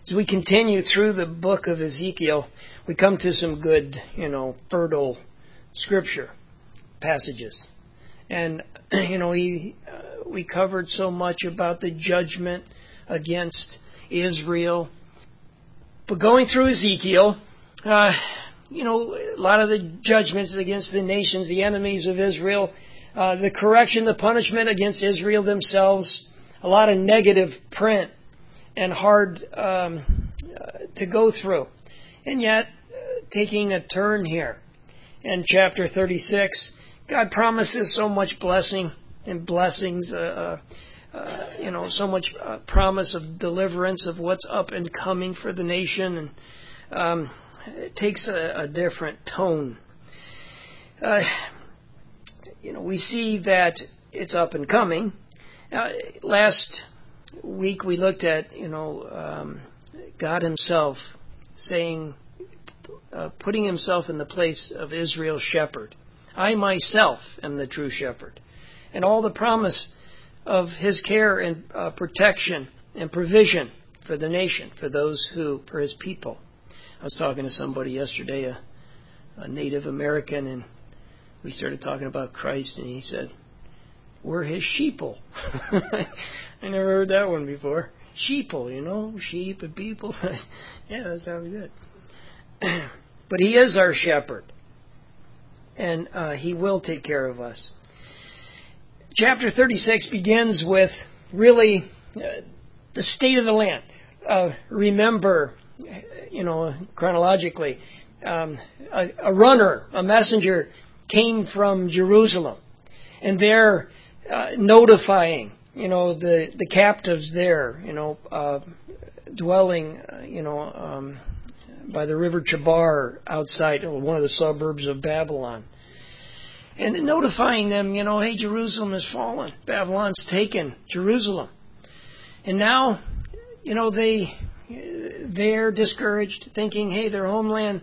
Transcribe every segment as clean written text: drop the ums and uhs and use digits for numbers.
As we continue through the book of Ezekiel, we come to some good, fertile scripture passages. And, we covered so much about the judgment against Israel. But going through Ezekiel, a lot of the judgments against the nations, the enemies of Israel, the correction, the punishment against Israel themselves, a lot of negative print and hard to go through. And yet, taking a turn here in chapter 36, God promises so much blessing and blessings, so much promise of deliverance of what's up and coming for the nation, and it takes a different tone. We see that it's up and coming. Last week we looked at, God Himself saying, putting Himself in the place of Israel's shepherd. I myself am the true shepherd. And all the promise of His care and protection and provision for the nation, for His people. I was talking to somebody yesterday, a Native American, and we started talking about Christ, and he said, we're His sheeple. I never heard that one before. Sheeple, sheep and people. Yeah, that sounds good. But He is our shepherd, and He will take care of us. Chapter 36 begins with really the state of the land. Remember, chronologically, a messenger came from Jerusalem, and they're notifying, the captives there, dwelling, by the river Chabar outside one of the suburbs of Babylon. And notifying them, hey, Jerusalem has fallen. Babylon's taken Jerusalem. And now, they're discouraged, thinking, hey, their homeland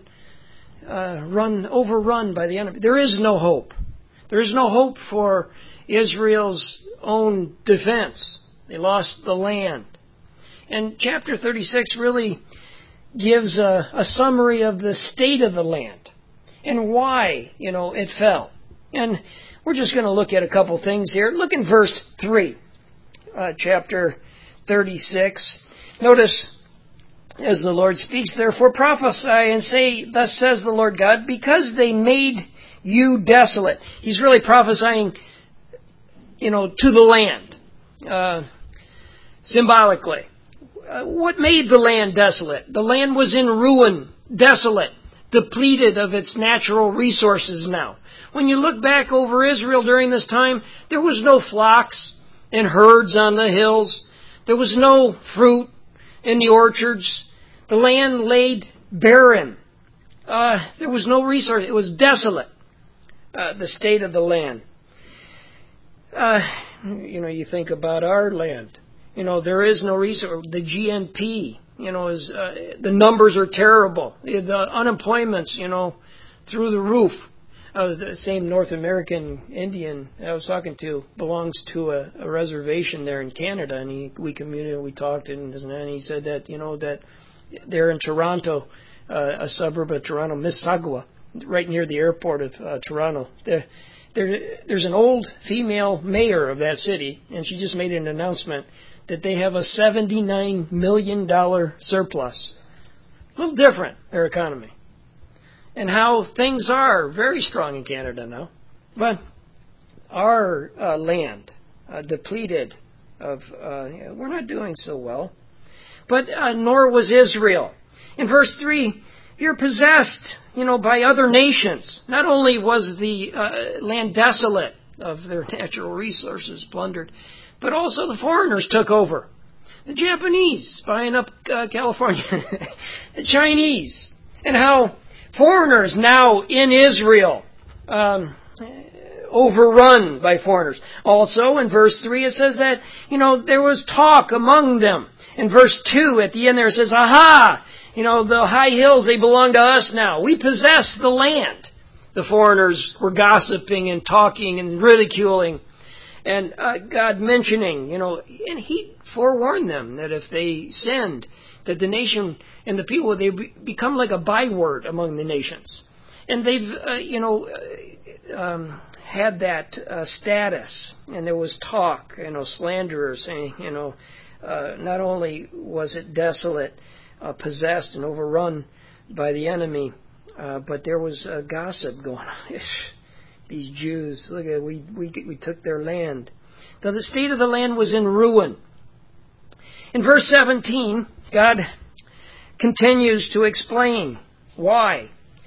overrun by the enemy. There is no hope. There is no hope for Israel's own defense. They lost the land. And chapter 36 really gives a summary of the state of the land and why, it fell. And we're just going to look at a couple things here. Look in verse 3, chapter 36. Notice, as the Lord speaks, therefore prophesy and say, thus says the Lord God, because they made you desolate. He's really prophesying, to the land, symbolically. What made the land desolate? The land was in ruin, desolate, depleted of its natural resources now. When you look back over Israel during this time, there was no flocks and herds on the hills. There was no fruit in the orchards. The land laid barren. There was no resource. It was desolate, the state of the land. You think about our land. There is no resource. The GNP, is the numbers are terrible. The unemployment's, through the roof. The same North American Indian I was talking to belongs to a reservation there in Canada, and we talked, and he said that that they're in Toronto, a suburb of Toronto, Mississauga, right near the airport of Toronto. There's an old female mayor of that city, and she just made an announcement that they have a $79 million surplus. A little different, their economy. And how things are very strong in Canada now. But our land, depleted of, we're not doing so well. But nor was Israel. In verse 3, you're possessed, by other nations. Not only was the land desolate of their natural resources plundered, but also the foreigners took over. The Japanese buying up California. The Chinese. And how foreigners now in Israel, overrun by foreigners. Also, in verse 3, it says that, there was talk among them. In verse 2, at the end there, it says, aha! The high hills, they belong to us now. We possess the land. The foreigners were gossiping and talking and ridiculing. And God mentioning, and He forewarned them that if they sinned, that the nation and the people, they become like a byword among the nations. And they've, had that status. And there was talk, slanderers saying, not only was it desolate, possessed and overrun by the enemy, but there was gossip going on. These Jews, look at we took their land. Now the state of the land was in ruin. In verse 17, God continues to explain why.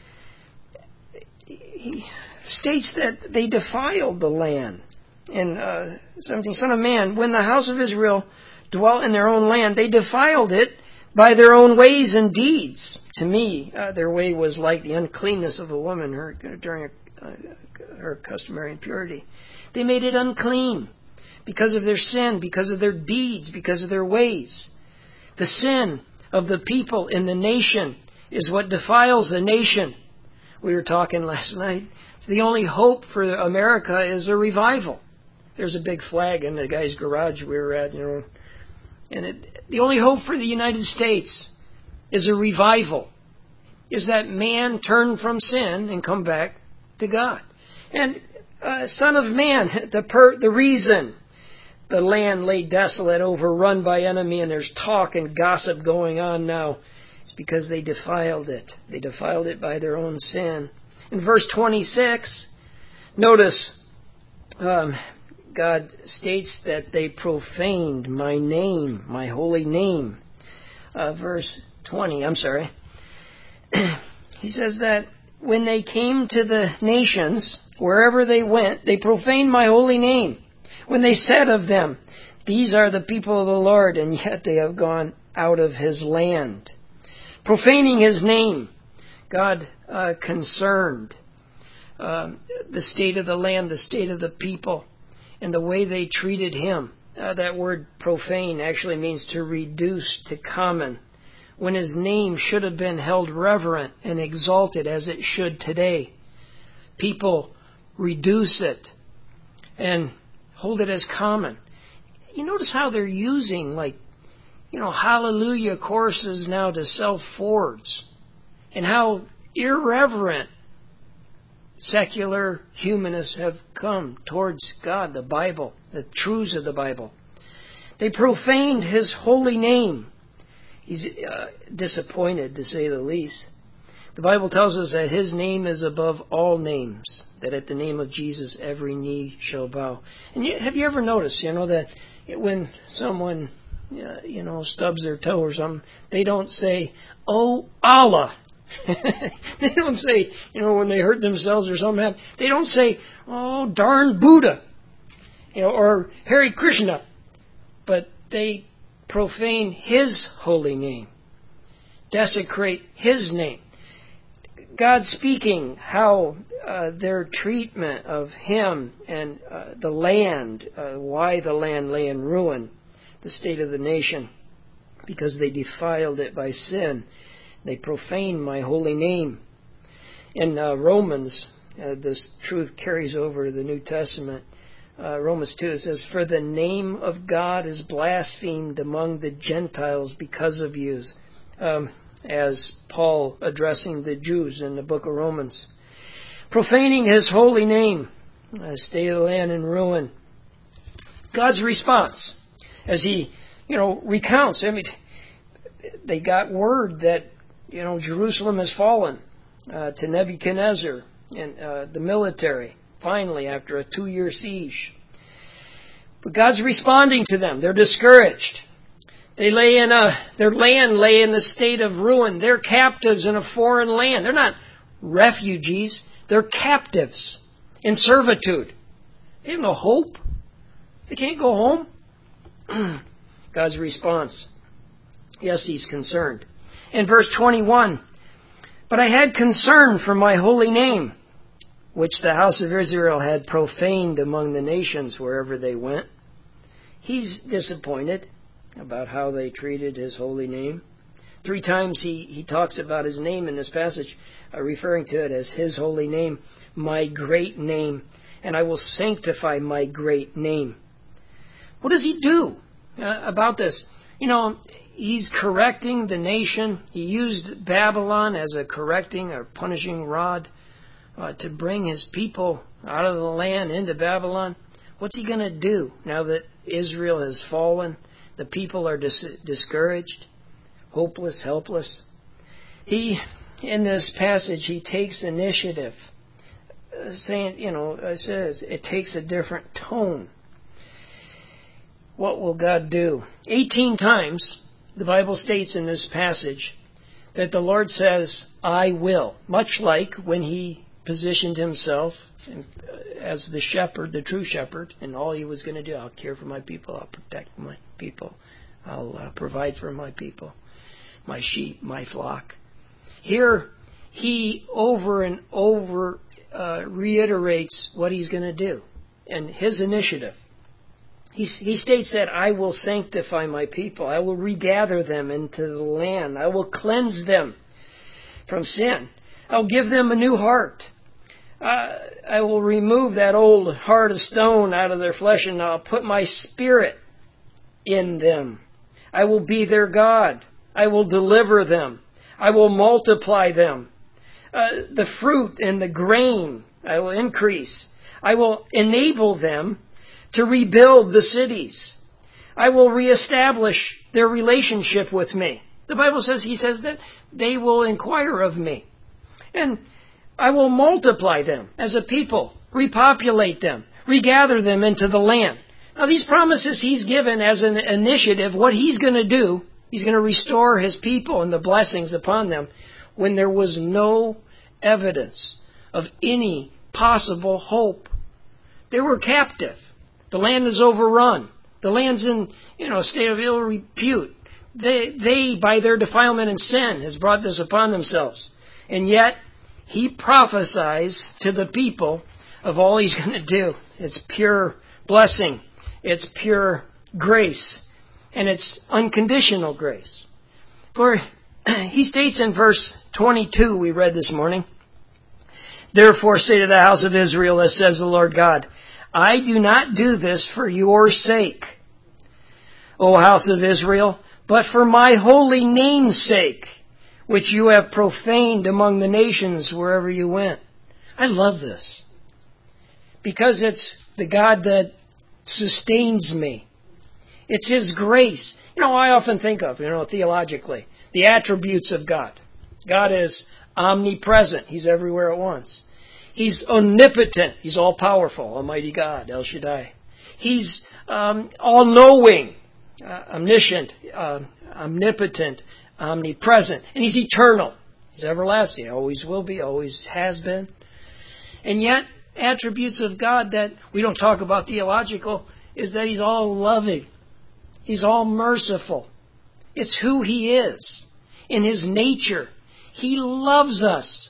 He states that they defiled the land. In 17, Son of man, when the house of Israel dwelt in their own land, they defiled it by their own ways and deeds. To me, their way was like the uncleanness of a woman during her customary impurity. They made it unclean because of their sin, because of their deeds, because of their ways. The sin of the people in the nation is what defiles the nation. We were talking last night. The only hope for America is a revival. There's a big flag in the guy's garage we were at, And the only hope for the United States is a revival. Is that man turn from sin and come back to God. And Son of man, the reason the land lay desolate, overrun by enemy, and there's talk and gossip going on now, is because they defiled it. They defiled it by their own sin. In verse 26, notice God states that they profaned my name, my holy name. Verse 20, He says that when they came to the nations, wherever they went, they profaned my holy name. When they said of them, these are the people of the Lord, and yet they have gone out of His land. Profaning His name, God concerned the state of the land, the state of the people, and the way they treated Him. That word profane actually means to reduce to common, when His name should have been held reverent and exalted as it should today. People reduce it and hold it as common. You notice how they're using, hallelujah choruses now to sell Fords, and how irreverent secular humanists have come towards God, the Bible, the truths of the Bible. They profaned His holy name. He's disappointed, to say the least. The Bible tells us that His name is above all names, that at the name of Jesus every knee shall bow. And have you ever noticed, that when someone, stubs their toe or something, they don't say, "Oh, Allah." They don't say, when they hurt themselves or something happened, they don't say, "Oh, darn Buddha," or "Hare Krishna," but they profane His holy name, desecrate His name. God speaking how their treatment of Him and the land, why the land lay in ruin, the state of the nation, because they defiled it by sin. They profaned my holy name. In Romans, this truth carries over to the New Testament. Romans 2, it says, "For the name of God is blasphemed among the Gentiles because of you," as Paul addressing the Jews in the book of Romans. Profaning His holy name, state of the land in ruin. God's response, as He, recounts. They got word that, Jerusalem has fallen to Nebuchadnezzar and the military, finally, after a 2-year siege. But God's responding to them. They're discouraged. Their land lay in the state of ruin. They're captives in a foreign land. They're not refugees. They're captives in servitude. They have no hope. They can't go home. God's response. Yes, He's concerned. In verse 21, "But I had concern for my holy name, which the house of Israel had profaned among the nations wherever they went." He's disappointed about how they treated His holy name. 3 times he talks about His name in this passage, referring to it as His holy name, my great name. and I will sanctify my great name. What does he do about this? He's correcting the nation. He used Babylon as a correcting or punishing rod to bring his people out of the land into Babylon. What's he going to do now that Israel has fallen? The people are discouraged, hopeless, helpless. In this passage, he takes initiative, saying, it says it takes a different tone. What will God do? 18 times, the Bible states in this passage that the Lord says, I will, much like when he positioned himself as the shepherd, the true shepherd, and all he was going to do. I'll care for my people. I'll protect my people. I'll provide for my people, my sheep, my flock. Here, he over and over reiterates what he's going to do and his initiative. He states that I will sanctify my people. I will regather them into the land. I will cleanse them from sin. I'll give them a new heart. I will remove that old heart of stone out of their flesh, and I'll put my spirit in them. I will be their God. I will deliver them. I will multiply them. The fruit and the grain I will increase. I will enable them to rebuild the cities. I will reestablish their relationship with me. The Bible says, he says that they will inquire of me. And I will multiply them as a people, repopulate them, regather them into the land. Now these promises he's given as an initiative, what he's going to do, he's going to restore his people and the blessings upon them when there was no evidence of any possible hope. They were captive. The land is overrun. The land's in, a state of ill repute. They, by their defilement and sin, has brought this upon themselves. And yet, he prophesies to the people of all he's going to do. It's pure blessing. It's pure grace. And it's unconditional grace. For he states in verse 22 we read this morning, Therefore say to the house of Israel, as says the Lord God, I do not do this for your sake, O house of Israel, but for my holy name's sake, which you have profaned among the nations wherever you went. I love this, because it's the God that sustains me. It's His grace. I often think of, theologically, the attributes of God. God is omnipresent. He's everywhere at once. He's omnipotent. He's all-powerful, Almighty God, El Shaddai. He's all-knowing, omniscient, omnipotent, omnipresent. And He's eternal. He's everlasting. Always will be, always has been. And yet, attributes of God that we don't talk about theological is that He's all-loving. He's all-merciful. It's who He is. In His nature, He loves us.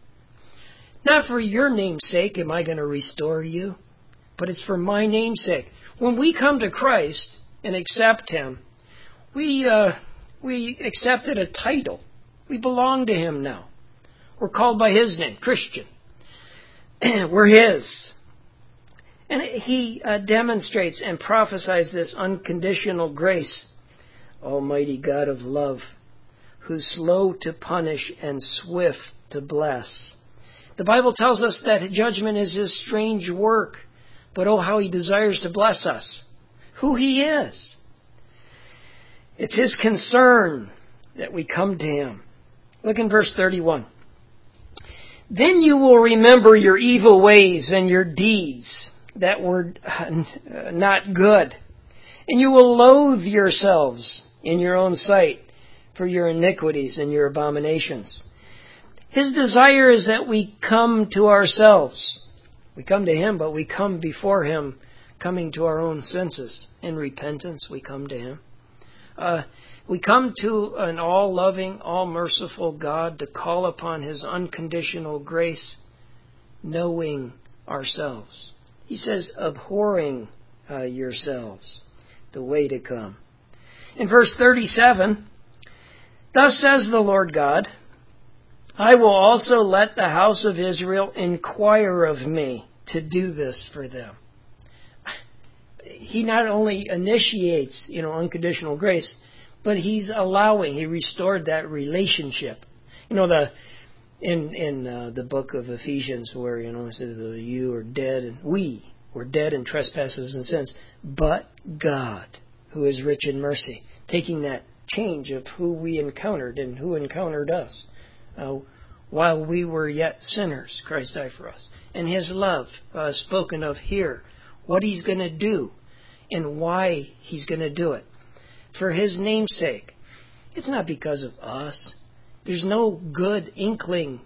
Not for your name's sake am I going to restore you, but it's for my name's sake. When we come to Christ and accept Him, we accepted a title. We belong to Him now. We're called by His name, Christian. We're His. And He demonstrates and prophesies this unconditional grace. Almighty God of love, who's slow to punish and swift to bless. The Bible tells us that judgment is His strange work, but oh, how He desires to bless us. Who He is. It's His concern that we come to Him. Look in verse 31. Then you will remember your evil ways and your deeds that were not good, and you will loathe yourselves in your own sight for your iniquities and your abominations. His desire is that we come to ourselves. We come to Him, but we come before Him, coming to our own senses. In repentance, we come to Him. We come to an all-loving, all-merciful God to call upon His unconditional grace, knowing ourselves. He says, abhorring yourselves, the way to come. In verse 37, Thus says the Lord God, I will also let the house of Israel inquire of me to do this for them. He not only initiates, unconditional grace, but He's allowing. He restored that relationship. In the book of Ephesians, where it says you are dead and we were dead in trespasses and sins, but God, who is rich in mercy, taking that change of who we encountered and who encountered us. While we were yet sinners, Christ died for us. And His love spoken of here, what He's going to do and why He's going to do it. For His name's sake. It's not because of us. There's no good inkling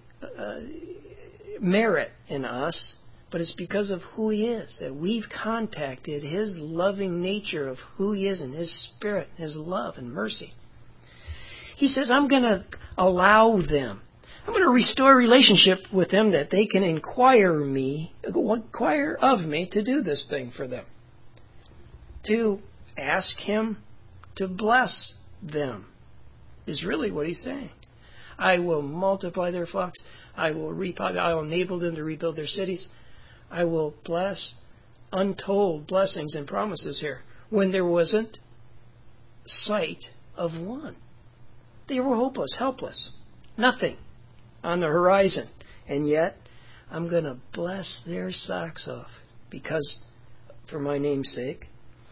merit in us, but it's because of who He is, that we've contacted His loving nature of who He is and His Spirit, His love and mercy. He says, I'm going to allow them. I'm going to restore a relationship with them that they can inquire of me to do this thing for them. To ask Him to bless them is really what He's saying. I will multiply their flocks. I will enable them to rebuild their cities. I will bless untold blessings and promises here when there wasn't sight of one. They were hopeless, helpless, nothing on the horizon. And yet, I'm going to bless their socks off because, for my name's sake,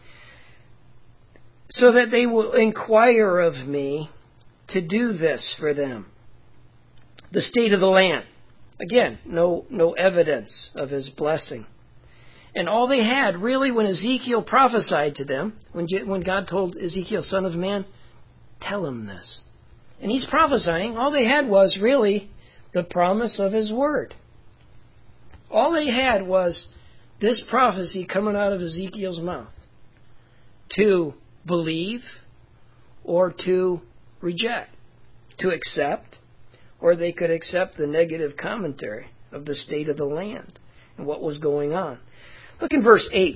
so that they will inquire of me to do this for them. The state of the land. Again, no evidence of His blessing. And all they had, really, when Ezekiel prophesied to them, when God told Ezekiel, son of man, tell him this. And he's prophesying, all they had was really the promise of His word. All they had was this prophecy coming out of Ezekiel's mouth. To believe or to reject. To accept, or they could accept the negative commentary of the state of the land and what was going on. Look in verse 8.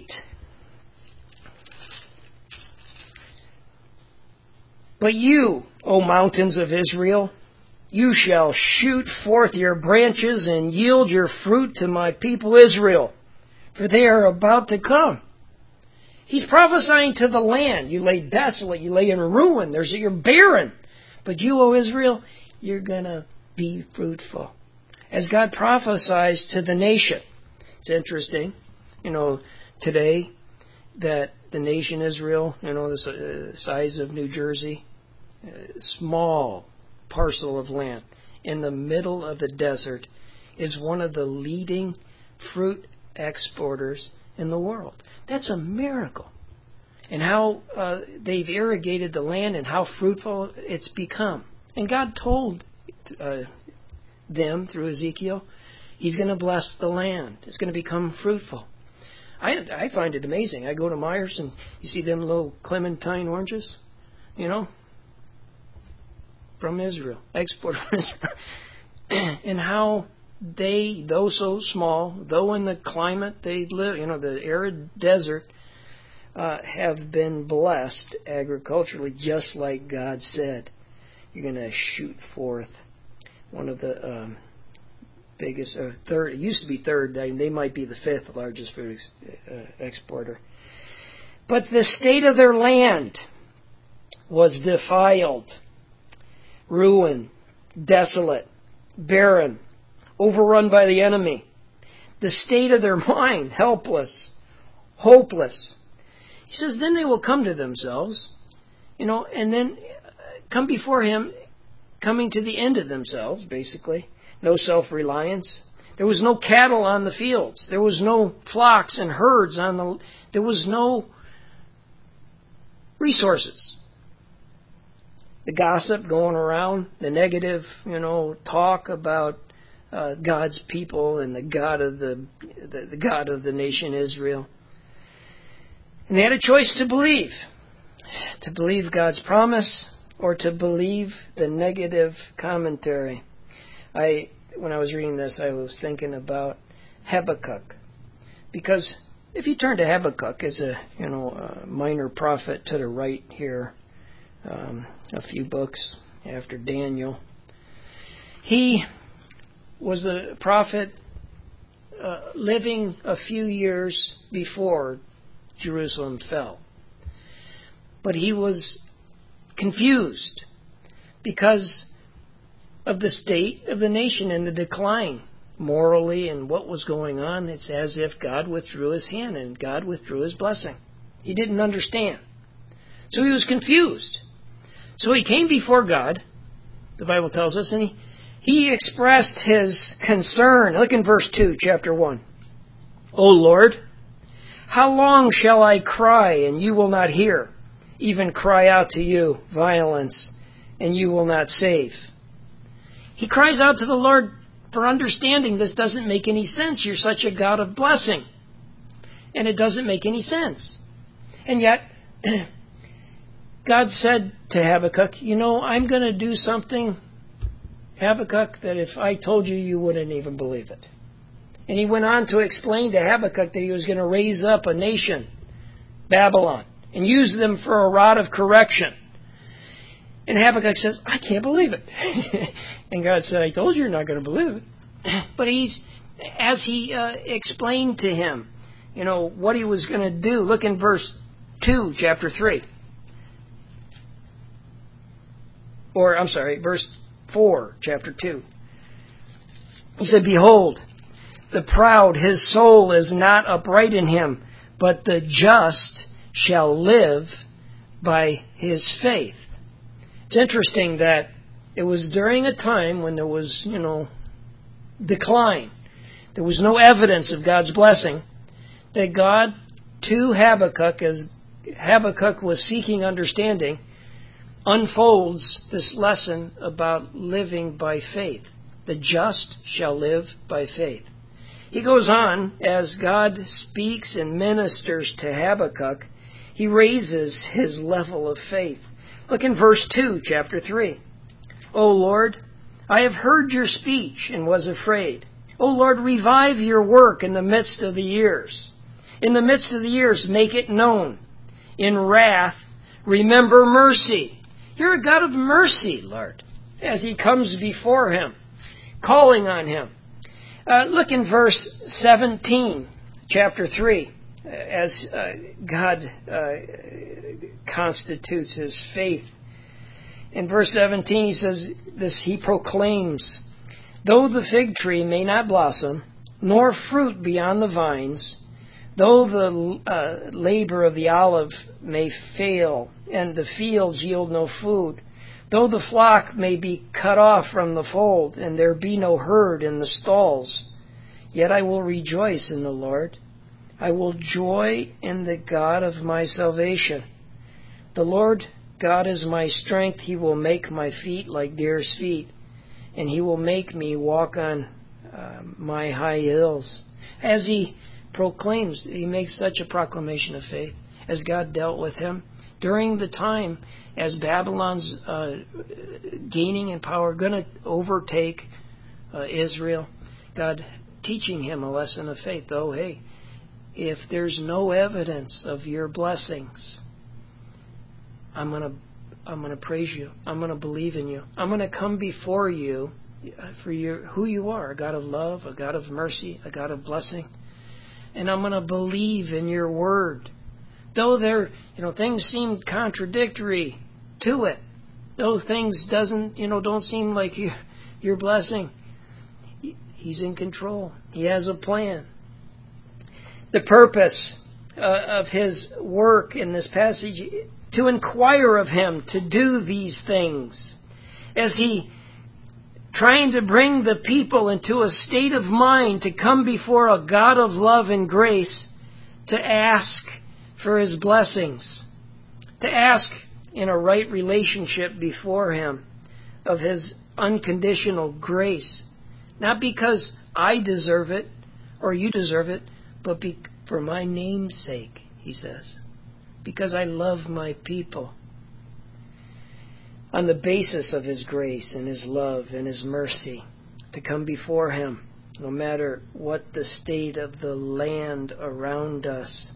But you, O mountains of Israel, you shall shoot forth your branches and yield your fruit to my people Israel, for they are about to come. He's prophesying to the land. You lay desolate, you lay in ruin, you're barren. But you, O Israel, you're going to be fruitful. As God prophesies to the nation. It's interesting, today that the nation Israel, the size of New Jersey, small parcel of land in the middle of the desert, is one of the leading fruit exporters in the world. That's a miracle. And how they've irrigated the land and how fruitful it's become. And God told them through Ezekiel, He's going to bless the land. It's going to become fruitful. I find it amazing. I go to Myers and you see them little clementine oranges, from Israel, export from Israel. And how they, though so small, though in the climate they live, the arid desert, have been blessed agriculturally, just like God said. You're going to shoot forth one of the biggest, third, it used to be third, they might be the fifth largest food exporter. But the state of their land was defiled, ruined, desolate, barren, overrun by the enemy. The state of their mind, helpless, hopeless. He says, then they will come to themselves, and then come before Him, coming to the end of themselves, basically. No self-reliance. There was no cattle on the fields. There was no flocks and herds there was no resources. The gossip going around, the negative, talk about God's people and the God of the nation Israel. And they had a choice to believe God's promise or to believe the negative commentary. When I was reading this, I was thinking about Habakkuk, because if you turn to Habakkuk as a minor prophet to the right here, a few books after Daniel, he was the prophet living a few years before Jerusalem fell. But he was confused because of the state of the nation and the decline morally and what was going on. It's as if God withdrew his hand and God withdrew his blessing. He didn't understand. So he was confused. So he came before God, the Bible tells us, and he expressed his concern. Look in verse 2, chapter 1. O Lord, how long shall I cry and you will not hear? Even cry out to you violence and you will not save. He cries out to the Lord for understanding. This doesn't make any sense. You're such a God of blessing. And it doesn't make any sense. And yet, God said to Habakkuk, I'm going to do something, Habakkuk, that if I told you, you wouldn't even believe it. And he went on to explain to Habakkuk that he was going to raise up a nation, Babylon, and use them for a rod of correction. And Habakkuk says, I can't believe it. And God said, I told you you're not going to believe it. But as he explained to him, what he was going to do, look in verse 2, chapter 3. Verse 4, chapter 2. He said, Behold, the proud, his soul is not upright in him, but the just shall live by his faith. It's interesting that it was during a time when there was, decline. There was no evidence of God's blessing, that God, to Habakkuk, as Habakkuk was seeking understanding, unfolds this lesson about living by faith. The just shall live by faith. He goes on, as God speaks and ministers to Habakkuk, he raises his level of faith. Look in verse 2, chapter 3. O Lord, I have heard your speech and was afraid. O Lord, revive your work in the midst of the years. In the midst of the years, make it known. In wrath, remember mercy. You're a God of mercy, Lord, as he comes before him, calling on him. Look in verse 17, chapter 3, as God constitutes his faith. In verse 17, he says this, he proclaims, Though the fig tree may not blossom, nor fruit be on the vines, though the labor of the olive may fail, and the fields yield no food, though the flock may be cut off from the fold, and there be no herd in the stalls, yet I will rejoice in the Lord. I will joy in the God of my salvation. The Lord God is my strength. He will make my feet like deer's feet, and he will make me walk on my high hills. As he proclaims, he makes such a proclamation of faith as God dealt with him during the time as Babylon's gaining in power, going to overtake Israel. God teaching him a lesson of faith. Though, hey, if there's no evidence of your blessings, I'm going to praise you. I'm going to believe in you. I'm going to come before you for who you are, a God of love, a God of mercy, a God of blessing. And I'm going to believe in your word. Though things seem contradictory to it, though things don't seem like your blessing, he's in control. He has a plan. The purpose of his work in this passage, to inquire of him to do these things, as he trying to bring the people into a state of mind to come before a God of love and grace, to ask for his blessings, to ask in a right relationship before him of his unconditional grace, not because I deserve it or you deserve it, but for my name's sake, he says, because I love my people. On the basis of his grace and his love and his mercy, to come before him, no matter what the state of the land around us.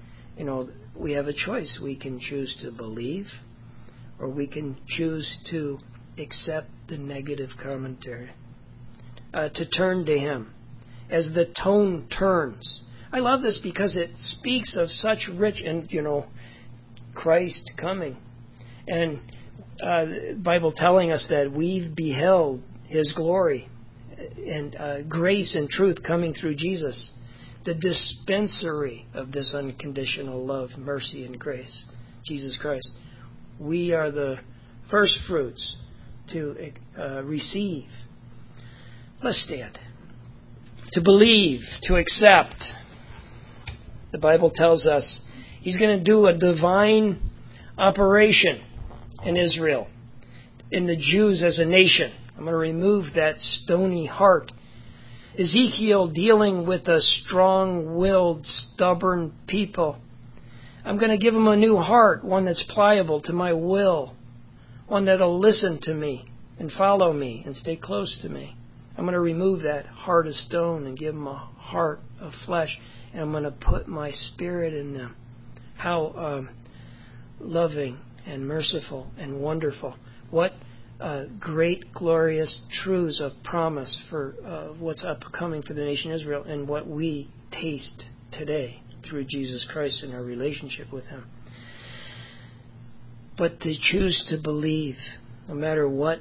We have a choice. We can choose to believe, or we can choose to accept the negative commentary, to turn to him as the tone turns. I love this because it speaks of such rich and, Christ coming. And the Bible telling us that we've beheld His glory and grace and truth coming through Jesus, the dispensary of this unconditional love, mercy, and grace, Jesus Christ. We are the first fruits to receive. Let's stand. To believe, to accept. The Bible tells us He's going to do a divine operation in Israel, in the Jews as a nation. I'm going to remove that stony heart. Ezekiel dealing with a strong-willed, stubborn people. I'm going to give them a new heart, one that's pliable to my will, one that'll listen to me and follow me and stay close to me. I'm going to remove that heart of stone and give them a heart of flesh, and I'm going to put my Spirit in them. How loving and merciful and wonderful. What great, glorious truths of promise for what's upcoming for the nation Israel and what we taste today through Jesus Christ in our relationship with Him. But to choose to believe, no matter what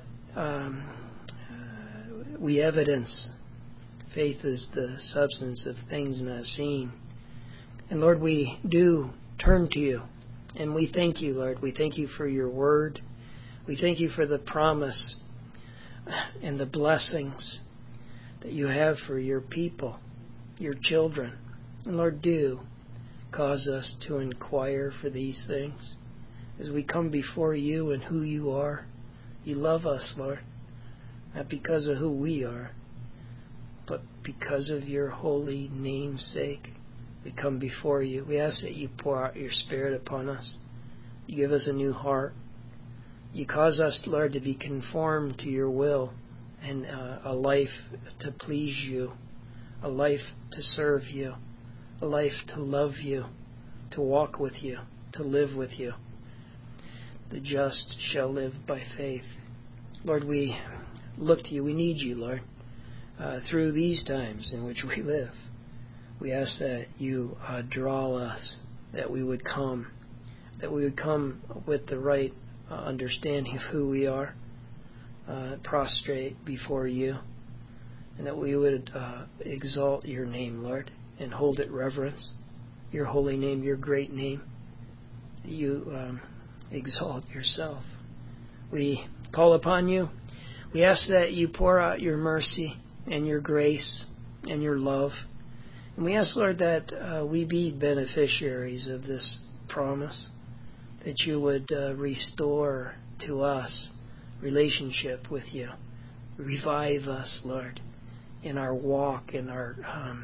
we evidence, faith is the substance of things not seen. And Lord, we do turn to You, and we thank You, Lord. We thank You for Your word. We thank You for the promise and the blessings that You have for Your people, Your children. And Lord, do cause us to inquire for these things as we come before You and who You are. You love us, Lord, not because of who we are, but because of Your holy name's sake. We come before You. We ask that You pour out Your Spirit upon us. You give us a new heart. You cause us, Lord, to be conformed to Your will and a life to please You, a life to serve You, a life to love You, to walk with You, to live with You. The just shall live by faith. Lord, we look to You. We need You, Lord, through these times in which we live. We ask that You draw us, that we would come with the right understanding of who we are, prostrate before You, and that we would exalt Your name, Lord, and hold it reverence, Your holy name, Your great name. You exalt Yourself. We call upon You. We ask that You pour out Your mercy and Your grace and Your love. And we ask, Lord, that we be beneficiaries of this promise, that You would restore to us relationship with You. Revive us, Lord, in our walk, in our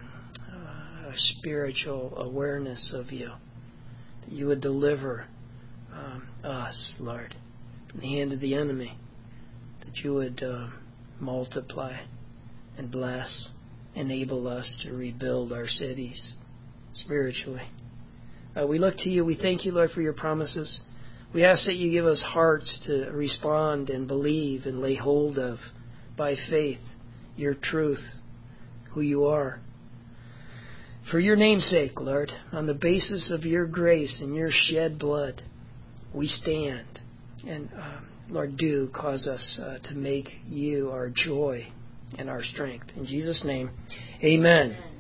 spiritual awareness of You. That You would deliver us, Lord, from the hand of the enemy. That You would multiply and bless, enable us to rebuild our cities spiritually. We look to You. We thank You, Lord, for Your promises. We ask that You give us hearts to respond and believe and lay hold of by faith Your truth, who You are. For Your name's sake, Lord, on the basis of Your grace and Your shed blood, we stand. And Lord, do cause us to make You our joy and our strength. In Jesus' name, amen.